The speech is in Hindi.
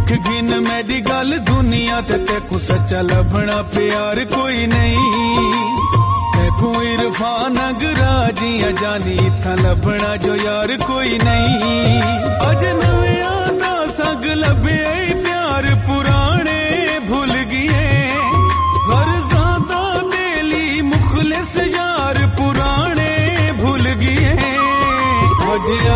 सिख गिन मेरी गल दुनिया तेको सच्चा लभना प्यार कोई नहीं। तेको इरफान अगराजियां जानी इत्था लभना जो यार कोई नहीं। अज नवियां दा संग लभे प्यार पुराने भुल गए। गर्जां दा मुखलिस यार पुराने भूल गए। अज